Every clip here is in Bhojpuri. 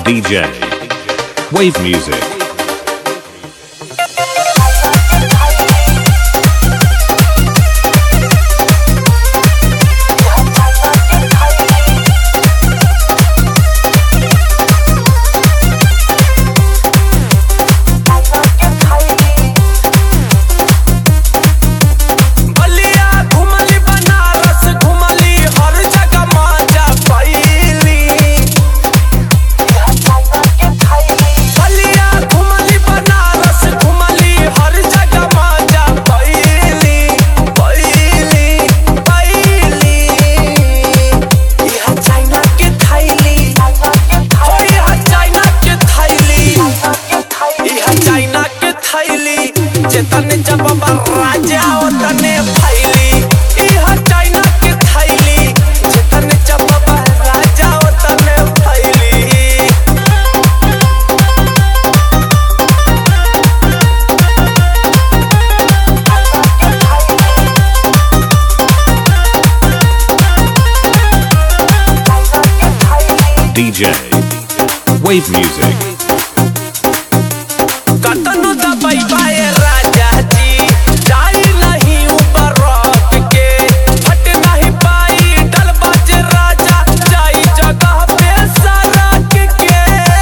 DJ Wave Music. तने जब राजा तने फैली इहा चाइना के थैली तने जब राजा तने फैली DJ Wave Music. कतनु दबाई बाए राजा जी जाई नहीं ऊपर रख के हट नहीं पाई डल बाजे राजा जाई जगह पे सरक के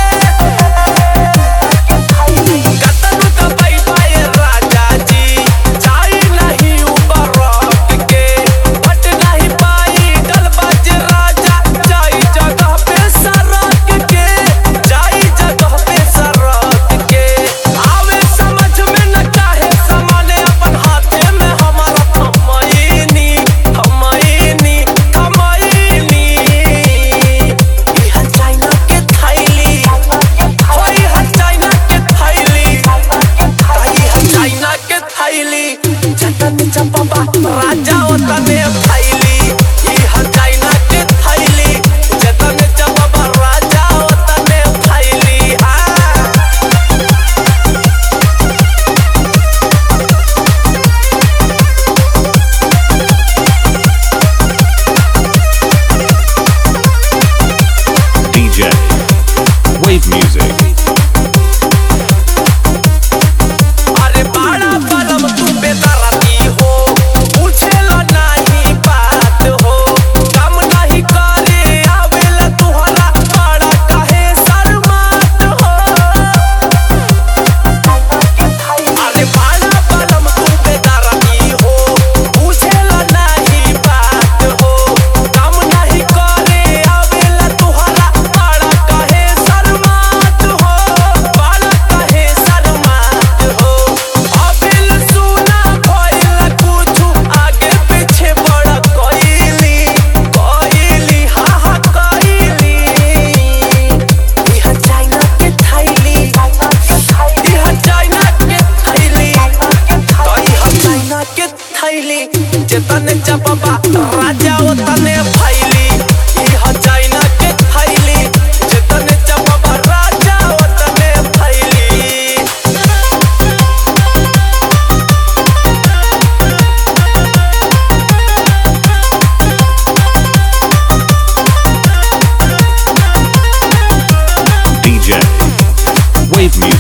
कतनु दबाई बाए राजा जी जाई नहीं ऊपर रख के हट नहीं पाई डल बाजे राजा जाई जगह पे सरक के जाई जगह पे सरक के आवे समझ में न चाहे समाने अपन हाथे में हमारा थमईनी थमईनी थमईनी इहा चाइना के थैली होई हा चाइना के थैली इहा चाइना के थैली जतन चपबा राजा तने फैली इहा चाइना के थैली जतन चपबा राजा तने फैली DJ Wave Music. अरे बड़ा बलम तू बेदरदी हो पूछेला नहीं बात हो काम नहीं करे आवेला तुहरा बड़ा काहे शर्मात हो अरे बड़ा बलम तू बेदरदी हो पूछेला नहीं बात हो काम नहीं करे आवेला तुहरा बड़ा काहे शर्मात हो बड़ा काहे शर्मात हो अबिल सुना भइल कुछु आगे पीछे बड़ा कइली हा हा कइली इहा चाइना के थैली इहा चाइना के थैली इहा चाइना के थैली जतने जबबा राजा तने फैली इहा चाइना के थैली जतने जबबा राजा तने फैली DJ Wave Music.